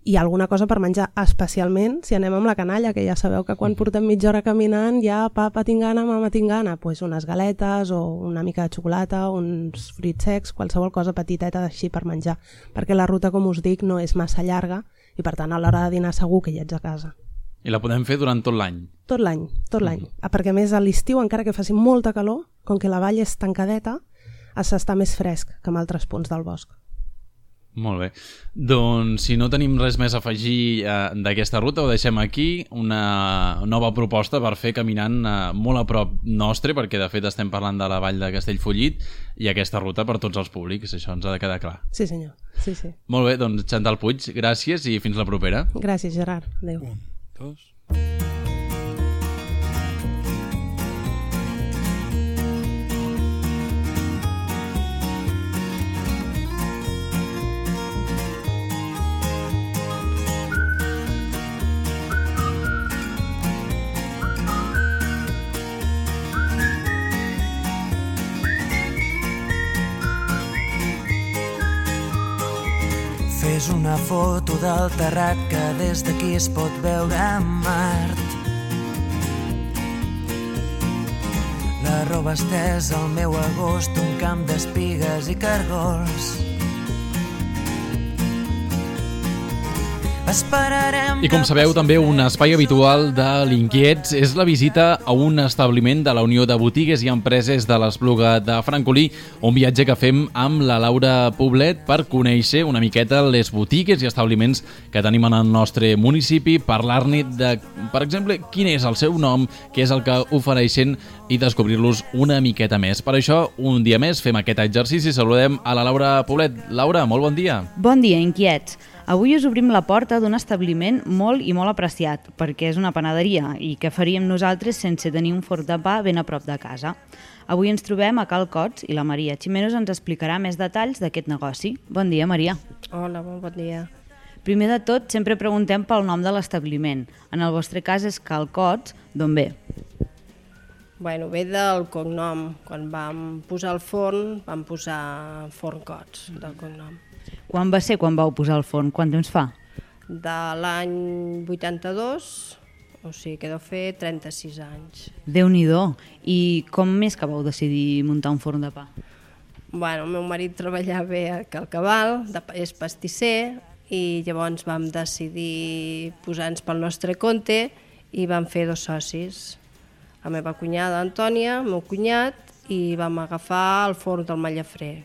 i alguna cosa per menjar, especialment si anem amb la canalla, que ja sabeu que quan portem mitja hora caminant ja papa tinc gana, mama tinc gana, pues unes galetes o una mica de xocolata, uns fruits secs, qualsevol cosa petiteta així per menjar, perquè la ruta, com us dic, no és massa llarga i per tant a l'hora de dinar segur que hi ets a casa. I la podem fer durant tot l'any? Tot l'any, tot l'any. Mm. Perquè a més a l'estiu, encara que faci molta calor, com que la vall és tancadeta, s'està més fresc que en altres punts del bosc. Molt bé. Doncs si no tenim res més a afegir eh, d'aquesta ruta, ho deixem aquí, una nova proposta per fer caminant eh, molt a prop nostre, perquè de fet estem parlant de la vall de Castellfollit, i aquesta ruta per tots els públics, això ens ha de quedar clar. Sí senyor, sí, sí. Molt bé, doncs Chantal Puig, gràcies i fins la propera. Gràcies Gerard, adéu. Un, dos... Fes una foto del terrat que des d'aquí es pot veure a Mart. La roba estesa al meu agost, un camp d'espigues i cargols. Esperarem... I com sabeu, també un espai habitual de l'Inquiets és la visita a un establiment de la Unió de Botigues i Empreses de l'Espluga de Francolí, un viatge que fem amb la Laura Poblet per conèixer una miqueta les botigues i establiments que tenim en el nostre municipi, parlar-ne de, per exemple, quin és el seu nom, què és el que ofereixen i descobrir-los una miqueta més. Per això, un dia més, fem aquest exercici i saludem a la Laura Poblet. Laura, molt bon dia. Bon dia, Inquiets. Avui us obrim la porta d'un establiment molt i molt apreciat, perquè és una panaderia i què faríem nosaltres sense tenir un forn de pa ben a prop de casa. Avui ens trobem a Cal Cots i la Maria Ximenos ens explicarà més detalls d'aquest negoci. Bon dia, Maria. Hola, bon dia. Primer de tot, sempre preguntem pel nom de l'establiment. En el vostre cas és Cal Cots, d'on ve? Bueno, ve del cognom. Quan vam posar el forn, vam posar Forn Cots, del cognom. Quan va ser quan vau posar el forn? Quant temps fa? De l'any vuitanta-dos, o sigui que deu fer trenta-sis anys. Déu-n'hi-do. I com més que vau decidir muntar un forn de pa? Bueno, el meu marit treballava bé a Cal Cabal, és pastisser, i llavors vam decidir posar-nos pel nostre compte i vam fer dos socis. La meva cunyada Antònia, el meu cunyat, i vam agafar el forn del Mallafrer.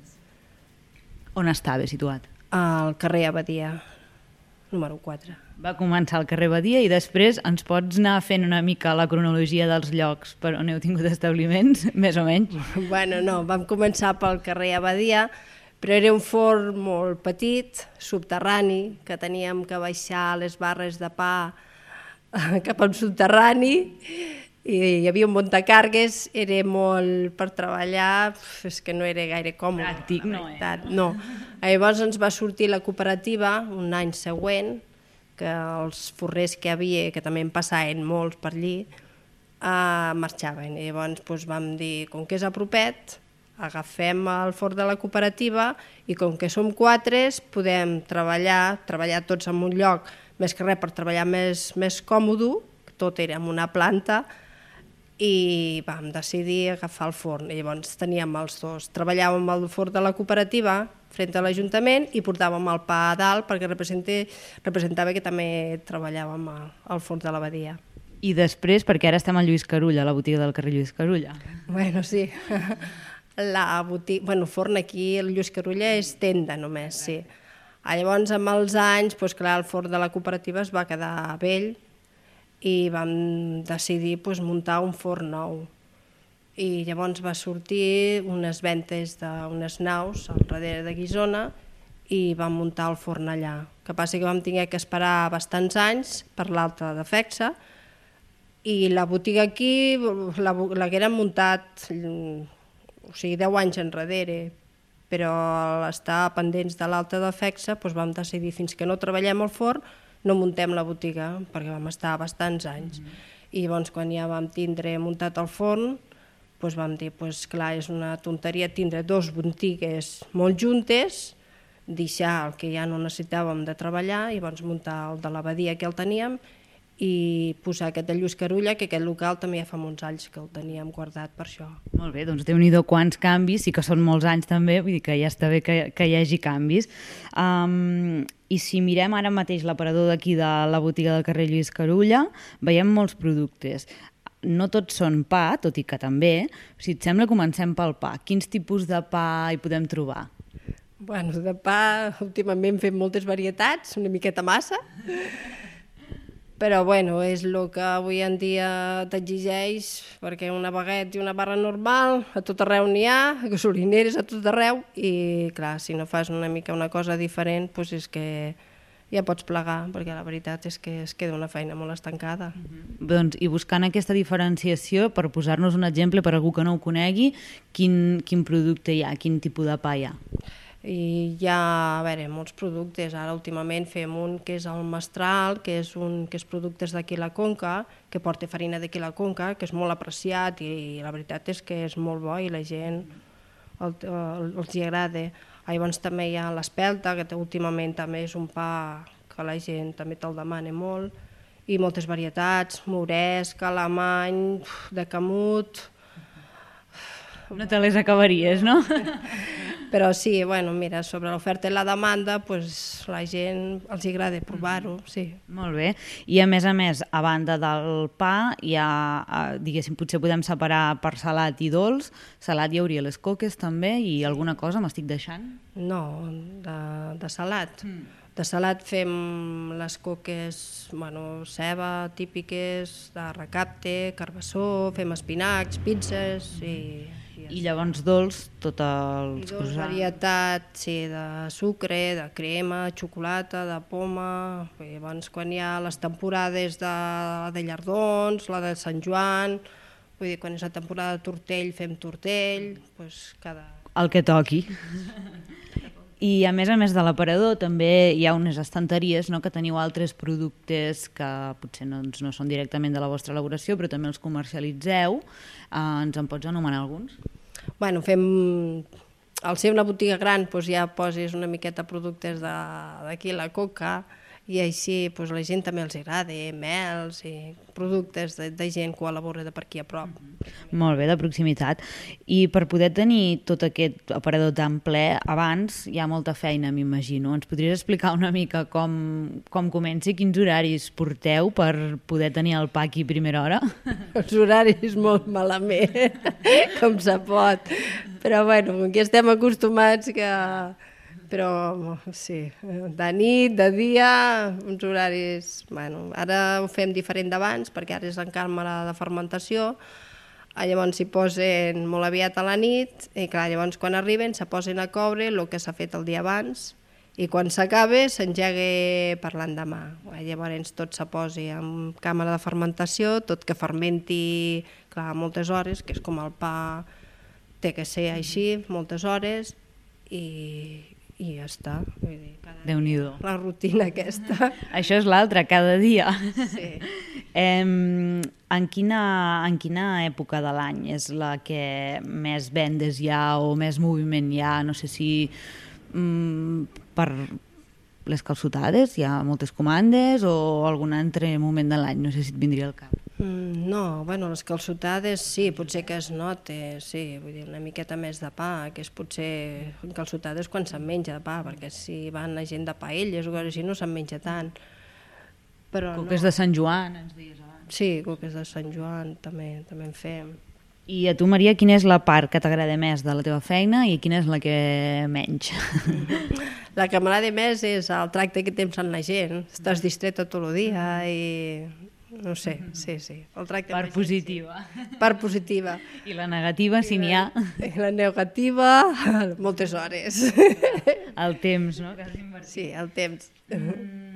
On estava situat? Al carrer Abadia, número quatre. Va començar al carrer Abadia i després ens pots anar fent una mica la cronologia dels llocs per on heu tingut establiments, més o menys? Bueno, no, vam començar pel carrer Abadia, però era un forn molt petit, subterrani, que teníem que baixar les barres de pa cap al subterrani, i hi havia un muntacargues, era molt per treballar, és que no era gaire còmode. Pràctic, no, eh? No. Llavors ens va sortir la cooperativa un any següent, que els forrers que hi havia, que també en passaven molts per allí, eh, marxaven. I llavors doncs, vam dir, com que és a propet, agafem el forn de la cooperativa i com que som quatre podem treballar, treballar tots en un lloc, més que res per treballar més, més còmode, tot era en una planta, i vam decidir agafar el forn. I llavors teníem els dos. Treballàvem al forn de la cooperativa frente a l'Ajuntament i portàvem el pa a dalt perquè representava que també treballàvem al forn de l'Abadia. I després, perquè ara estem a Lluís Carulla, a la botiga del carrer Lluís Carulla. Bueno, sí. La botiga, bueno, forn aquí, el Lluís Carulla és tenda només, sí. Llavors, amb els anys, doncs, clar, el forn de la cooperativa es va quedar vell i vam decidir doncs, muntar un forn nou. I llavors va sortir unes ventes d'unes naus al darrere de Guissona i vam muntar el forn allà. El que passa que vam haver que esperar bastants anys per l'alta de Fexa i la botiga aquí l'hagueren muntat, o sigui, deu anys enrere, però a l'estar pendents de l'alta de Fexa doncs vam decidir fins que no treballem al forn no muntem la botiga, perquè vam estar bastants anys. I llavors, quan ja vam tindre muntat el forn, doncs vam dir, doncs clar, és una tonteria tindre dos botigues molt juntes, deixar el que ja no necessitàvem de treballar i llavors muntar el de l'abadia que el teníem i posar aquest de Lluís Carulla, que aquest local també ja fa molts anys que el teníem guardat per això. Molt bé, doncs Déu-n'hi-do quants canvis, sí que són molts anys també, vull dir que ja està bé que, que hi hagi canvis. Um, I si mirem ara mateix l'aparador d'aquí de la botiga del carrer Lluís Carulla, veiem molts productes. No tots són pa, tot i que també. Si et sembla, comencem pel pa. Quins tipus de pa hi podem trobar? Bueno, de pa últimament fem moltes varietats, una miqueta massa, però bueno, és el que avui en dia t'exigeix, perquè una baguette i una barra normal a tot arreu n'hi ha, gasolineres a tot arreu, i clar, si no fas una mica una cosa diferent, doncs és que ja pots plegar, perquè la veritat és que es queda una feina molt estancada. Mm-hmm. Doncs, i buscant aquesta diferenciació, per posar-nos un exemple per a algú que no ho conegui, quin, quin producte hi ha, quin tipus de pa hi ha? I hi ha, a veure, molts productes. Ara últimament fem un que és el mestral, que és, un, que és productes d'aquí la Conca, que porta farina d'aquí la Conca, que és molt apreciat i la veritat és que és molt bo i la gent el, el, els hi agrada. Llavors també hi ha l'espelta, que últimament també és un pa que la gent també te'l demana molt, i moltes varietats, moresc, alemany, de camut... No te les acabaries, no? Però sí, bueno, mira, sobre l'oferta i la demanda, pues, la gent els agrada provar-ho, sí. Molt bé. I a més a més, a banda del pa, hi ha, diguéssim, potser podem separar per salat i dolç. Salat hi hauria les coques també i alguna cosa m'estic deixant? No, de, de salat. Mm. De salat fem les coques, bueno, ceba, típiques, de recapte, carbassó, fem espinacs, pizzas i... I llavors dolç, tot el... I dolç varietat, sí, de sucre, de crema, xocolata, de poma... I llavors quan hi ha les temporades de, de llardons, la de Sant Joan... Vull dir, quan és la temporada de tortell fem tortell, doncs cada... El que toqui. I a més a més de l'aparador també hi ha unes estanteries, no?, que teniu altres productes que potser no, no són directament de la vostra elaboració, però també els comercialitzeu. Eh, ens en pots anomenar alguns? Bueno, fem... Al ser una botiga gran doncs ja poses una miqueta productes d'aquí la Coca i així doncs, la gent també els agrada, mels i productes de, de gent que ho elabora de per aquí a prop. Mm-hmm. Molt bé, de proximitat. I per poder tenir tot aquest aparador tan ple, abans hi ha molta feina, m'imagino. Ens podries explicar una mica com, com comença i quins horaris porteu per poder tenir el pa aquí a primera hora? Els horaris molt malament, com se pot. Però bueno, aquí estem acostumats que... Però sí, de nit, de dia, uns horaris... Bueno, ara ho fem diferent d'abans, perquè ara és en càmera de fermentació, llavors s'hi posen molt aviat a la nit, i clar, llavors quan arriben se posen a coure el que s'ha fet el dia abans, i quan s'acaba s'engega per l'endemà. Llavors tot se posi en càmera de fermentació, tot que fermenti, clar, moltes hores, que és com el pa té que ser així, moltes hores, i... i ja està. Vull dir, Déu-n'hi-do. La rutina aquesta. Això és l'altre, cada dia. Sí. eh, en, quina, en quina època de l'any és la que més vendes hi ha o més moviment hi ha? No sé si mm, per les calçotades hi ha moltes comandes o algun altre moment de l'any, no sé si et vindria al cap. Mm, no, bueno, les calçotades sí, potser que es nota, sí, vull dir, una miqueta més de pa, que és potser calçotades quan se'n menja de pa, perquè si van la gent de paelles o coses així no se'n menja tant. Però coques no. De Sant Joan, ens deies abans. Sí, coques de Sant Joan també, també en fem. I a tu, Maria, quina és la part que t'agrada més de la teva feina i quina és la que menys? La que m'agrada més és el tracte que tens amb la gent, estàs distreta tot el dia i... No sé, sí, sí. El tracte part positiva. Sí. Part positiva. I la negativa, si n'hi ha? I la negativa, moltes hores. El temps, no? Que has invertit. Sí, el temps. Mm,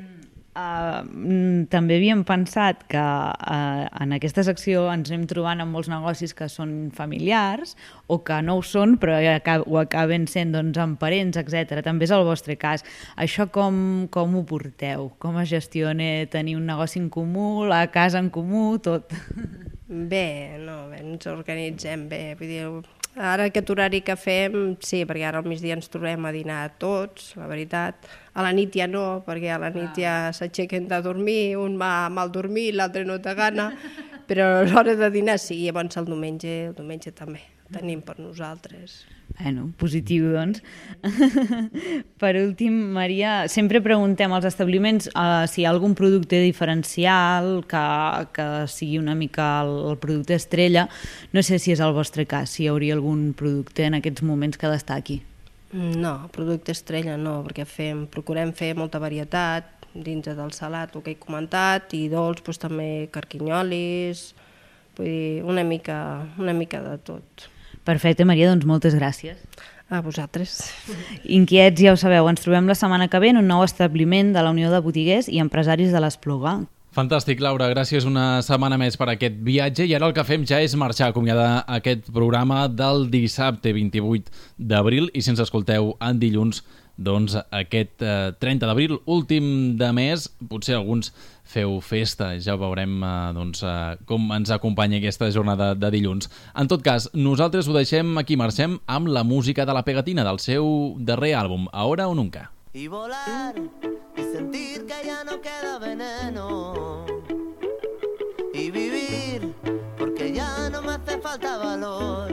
uh, també havíem pensat que uh, en aquesta secció ens anem trobant amb molts negocis que són familiars o que no ho són però ho acaben sent doncs, amb parents, etcètera. També és el vostre cas. Això com, com ho porteu? Com es gestiona tenir un negoci en comú, la casa en comú, tot? Bé, no, bé, ens organitzem bé. Vull dir, Ara aquest horari que fem, sí, perquè ara al migdia ens trobem a dinar tots, la veritat. A la nit ja no, perquè a la nit ja s'aixequen de dormir, un va mal dormir, l'altre no té gana, però a l'hora de dinar sí, i llavors el diumenge, el diumenge també tenim per nosaltres. Bueno, positiu, doncs. Per últim, Maria, sempre preguntem als establiments uh, si hi ha algun producte diferencial que, que sigui una mica el, el producte estrella. No sé si és el vostre cas, si hi hauria algun producte en aquests moments que destaqui. No, producte estrella no, perquè fem, procurem fer molta varietat dintre del salat, el que he comentat, i dolç, doncs, també carquinyolis, vull dir, una mica, una mica de tot. Perfecte, Maria, doncs moltes gràcies. A vosaltres. Inquiets, ja ho sabeu, ens trobem la setmana que ve en un nou establiment de la Unió de Botiguers i Empresaris de l'Espluga. Fantàstic, Laura, gràcies una setmana més per aquest viatge i ara el que fem ja és marxar, acomiadar aquest programa del dissabte vint-i-vuit d'abril i si ens escolteu en dilluns, doncs aquest eh, trenta d'abril, últim de mes, potser alguns feu festa, ja veurem eh, doncs, eh, com ens acompanya aquesta jornada de dilluns. En tot cas, nosaltres ho deixem aquí, marxem amb la música de La Pegatina, del seu darrer àlbum, Ahora o Nunca. Y volar y sentir que ya no queda veneno y vivir porque ya no me hace falta valor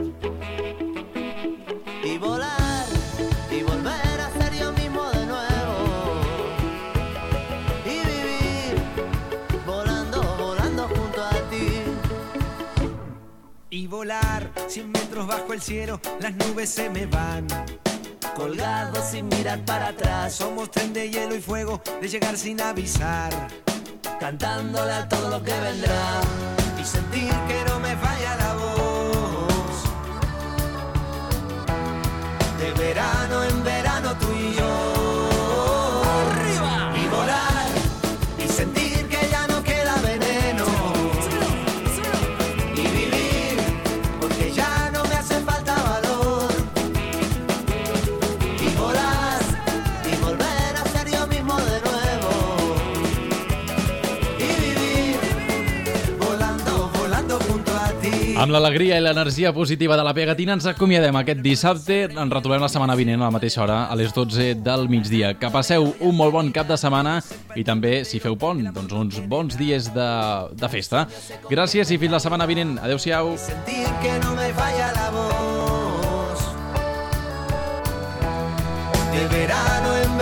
y volar y volver a ser yo mismo de nuevo y vivir volando, volando junto a ti y volar cien metros bajo el cielo, las nubes se me van colgados sin mirar para atrás. Somos tren de hielo y fuego, de llegar sin avisar, cantándole a todo lo que vendrá y sentir que no me falla la voz. De verano en verano tú y yo. ¡Arriba! Y volar y sentir que ya no queda veneno y vivir porque ya no me hace falta valor. Amb l'alegria i l'energia positiva de La Pegatina ens acomiadem aquest dissabte. Ens retrobem la setmana vinent a la mateixa hora, a les dotze del migdia. Que passeu un molt bon cap de setmana i també, si feu pont, doncs uns bons dies de, de festa. Gràcies i fins la setmana vinent. Adéu-siau. Sentir que no me falla la voz. De verano en